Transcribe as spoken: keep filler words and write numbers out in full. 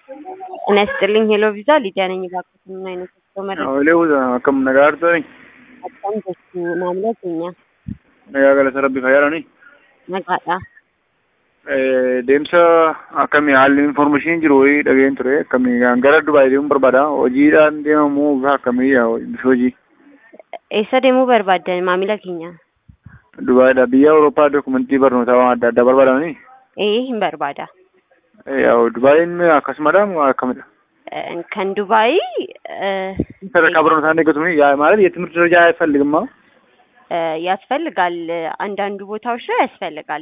Nestlin hello visa lidia ነኝ ባክህ ምን አይነት ሰው መረጥ አዎ ለውዛ ከም ነጋርቶኝ በጣም ደስ ማምለጥኛ ነጋገለ ሰረብ ፈያራኒ ነጋዳ eh deemsa akkamii haalli information jiru wayii dhageen ture akkamii gara Dubai deemuun barbaada hojiidhaan deemamu akkamii yaa hojii eessa deemuu barbaadan maamila keenya Dubaidha biyya Awurooppaa dokumentii barnootaa waan adda addaa barbaadani ee hin barbaada yaa Dubaiin akkasumadha moo akkamidha kan Dubai sadarkaa barnootaa eeggatu yaa ማለት የትምህርት ደረጃ አይፈልግማ ያስፈልጋል አንዳንዱ ቦታዎች ላይ ያስፈልጋል